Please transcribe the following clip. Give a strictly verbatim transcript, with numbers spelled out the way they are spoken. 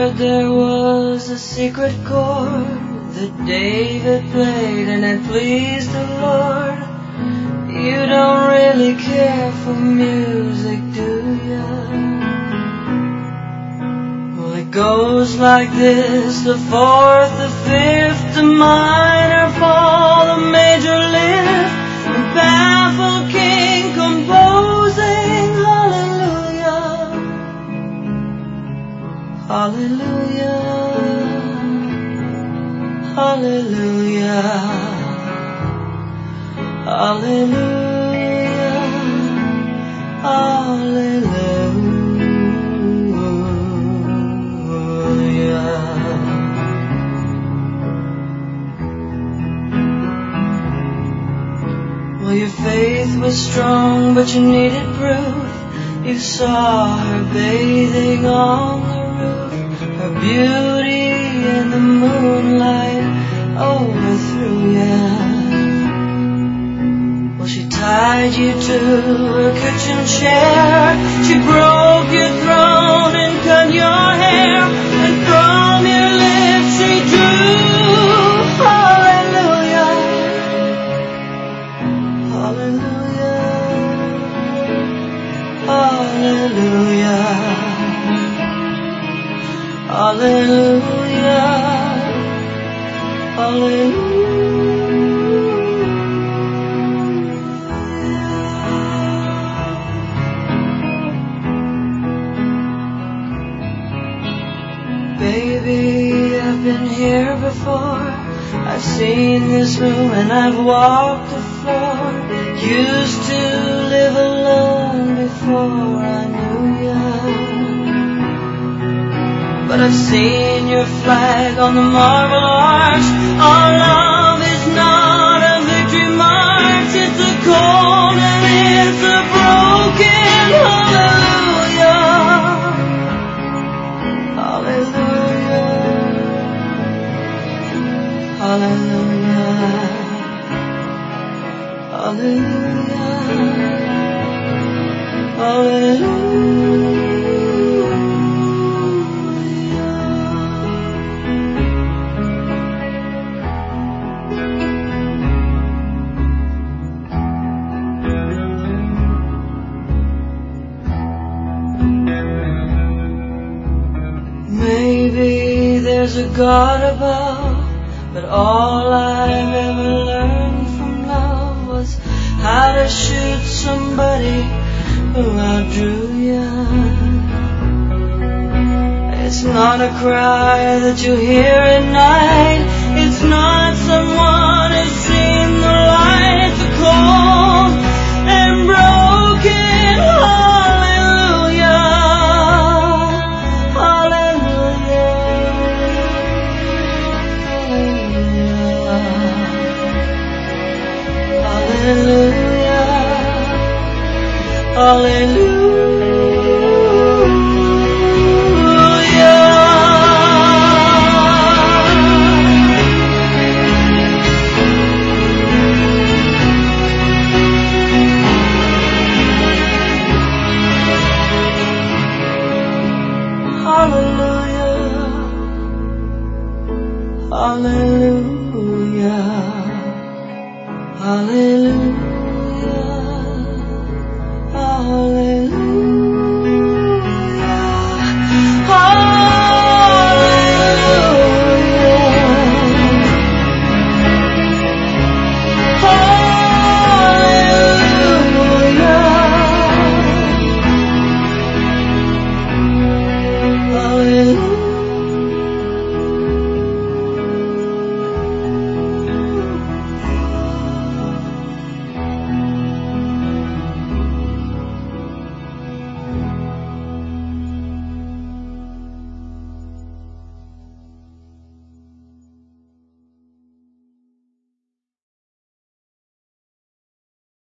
heard there was a secret chord that David played and it pleased the Lord. You don't really care for music, do ya? Well, it goes like this: the fourth, the fifth, the minor fall, the major lift, the baffled king composing hallelujah, hallelujah, hallelujah, hallelujah, hallelujah. Well, your faith was strong, but you needed proof. You saw her bathing on the roof, her beauty in the moonlight overthrew ya. Well, she tied you to her kitchen chair, she broke your throne and cut your hair, and from your lips she drew hallelujah, hallelujah, hallelujah, hallelujah, hallelujah. Baby, I've been here before. I've seen this room and I've walked the floor. Used to live alone before I knew ya. But I've seen your flag on the marble arch. Our love is not a victory march. It's a cold and it's a broken hallelujah, hallelujah, hallelujah, hallelujah, hallelujah. Maybe there's a God above, but all I've ever learned from love was how to shoot somebody who outdrew ya. It's not a cry that you hear at night. It's not someone who's seen the light. It's a cold and broken hallelujah, hallelujah, hallelujah, hallelujah. Hallelujah, hallelujah.